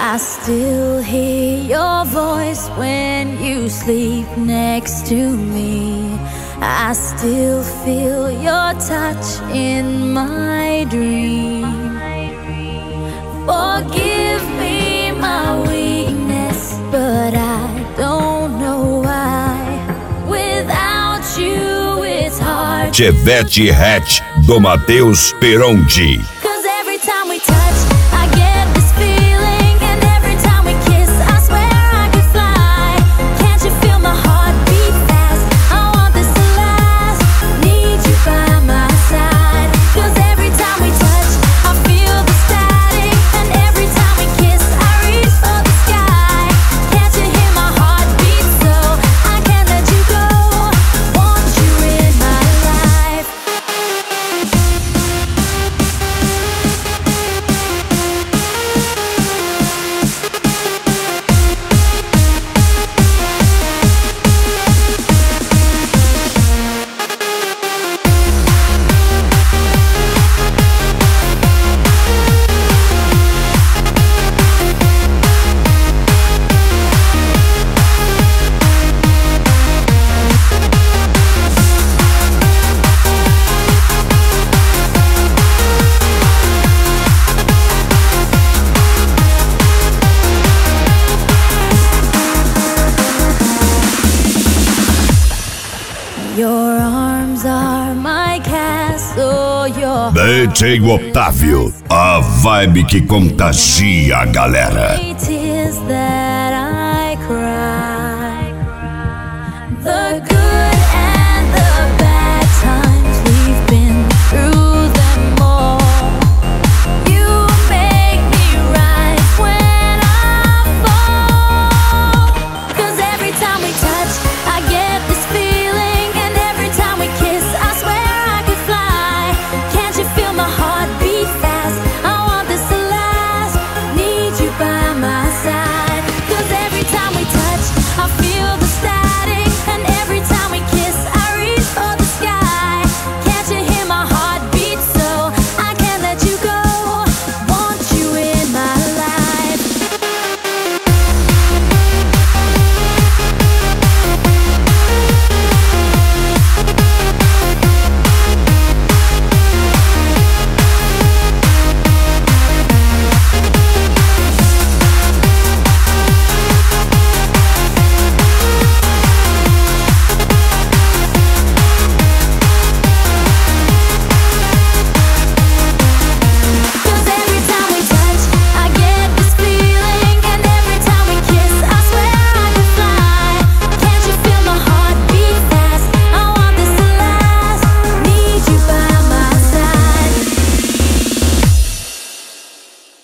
I still hear your voice when you sleep next to me. I still feel your touch in my dream. Forgive me my weakness, but I don't know why. Without you it's hard. Chevette Hatch do Matheus Peronti. Cause every time we touch, I get this feeling. And every time we kiss, I swear I could fly. Can't you feel my heart beat fast? I want this to last. Need you by my side. Cause every time we touch, I feel the static. And every time we kiss, I reach for the sky. Can't you hear my heart beat so? I can't let you go. Want you in my life. Your arms are my castle, your DJ Otávio, a vibe que contagia a galera. heart is that